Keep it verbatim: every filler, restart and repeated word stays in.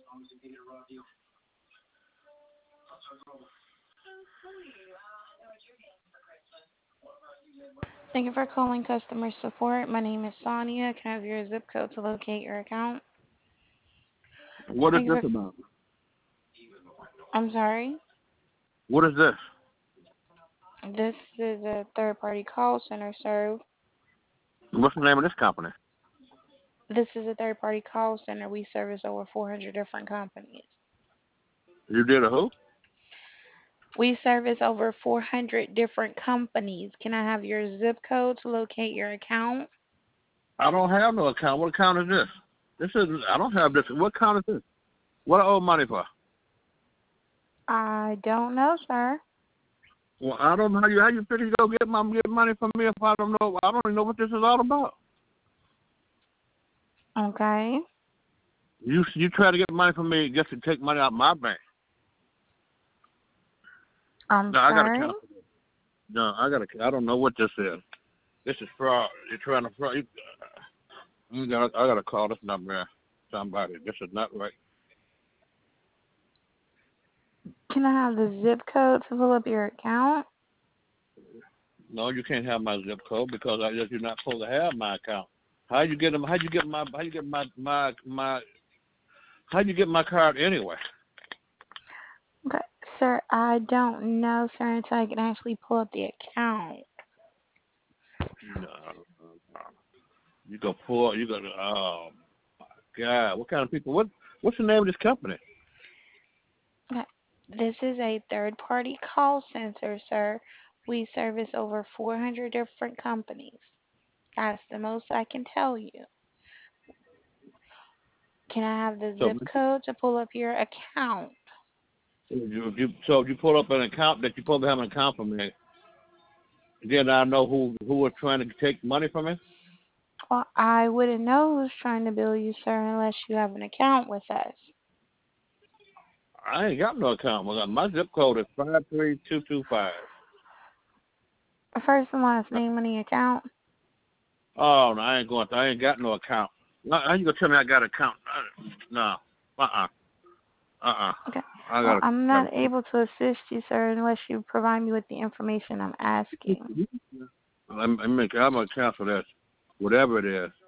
Thank you for calling customer support. My name is Sonia. Can I have your zip code to locate your account? What is Thank you this for. about? I'm sorry. What is this? This is a third-party call center, sir. What's the name of this company? This is a third-party call center. We service over four hundred different companies. You did a who? We service over four hundred different companies. Can I have your zip code to locate your account? I don't have no account. What account is this? This is I don't have this. What account is this? What I owe money for? I don't know, sir. Well, I don't know how you how you figure to go get my get money from me if I don't know. I don't even know what this is all about. Okay. You you try to get money from me just to take money out of my bank. I'm No, I got to sorry. cancel this. No, I got to. I don't know what this is. This is fraud. You're trying to fraud. You, you got. I got to call this number. Man. Somebody. This is not right. Can I have the zip code to pull up your account? No, you can't have my zip code because I you're not supposed to have my account. How you get them? How you get my? How you get my my my? How you get my card anyway? Okay, sir, I don't know, sir, until I can actually pull up the account. No, no. You go pull. You go. Oh my God! What kind of people? What What's the name of this company? Okay. This is a third-party call center, sir. We service over four hundred different companies. That's the most I can tell you. Can I have the So zip code to pull up your account? you, you so you pull up an account that you supposed to have an account for me. Then I know who who was trying to take money from me. Well, I wouldn't know who's trying to bill you, sir, unless you have an account with us. I ain't got no account. My my zip code is five three two two five. First and last name on the account. Oh no, I ain't going. To, I ain't got no account. How you gonna tell me I got an account? Uh, No. Uh uh-uh. uh. Uh Okay. I Well, got I'm a. not able to assist you, sir, unless you provide me with the information I'm asking. I'm, I'm, I'm gonna cancel this, whatever it is.